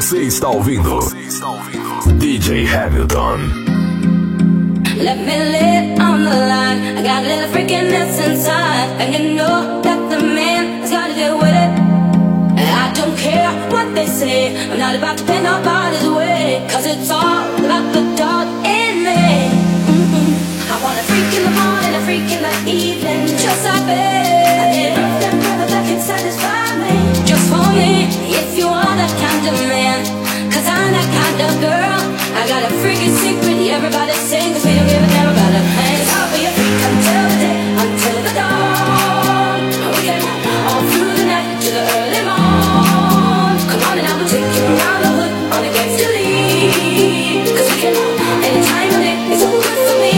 Você está ouvindo DJ Hamilton. Let me lay it on the line. I got a little freakiness inside, and you know that the man has got to deal with it. And I don't care what they say, I'm not about to pay nobody's way, cause it's all about the dog in me. I want a freak in the morning, a freak in the evening, just like me. I need a that brother that can satisfy me, just for me. If you are that kind of man, cause I'm that kind of girl. I got a freaking secret, everybody sing, cause we don't give a damn about a thing. Cause I'll be a freak until the day, until the dawn. We can all through the night to the early morn. Come on and I will take you around the hood on a gangster lead, cause we can, any time of day is so good for me.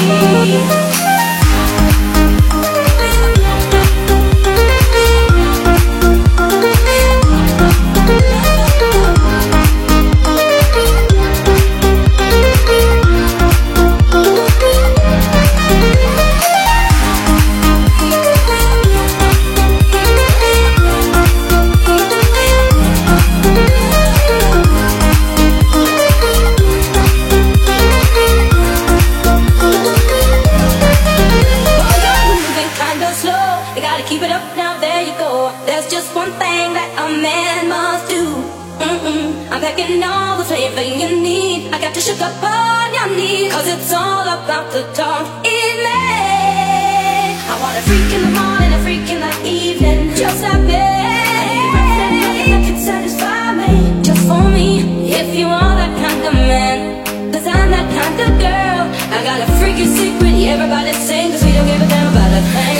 I'm packing all the flavor you need. I got to shook up on your knees, cause it's all about the dog in me. I want a freak in the morning, a freak in the evening, just like me. That can satisfy me, just for me. If you are that kind of man, cause I'm that kind of girl. I got a freaking secret, everybody sing, cause we don't give a damn about a thing.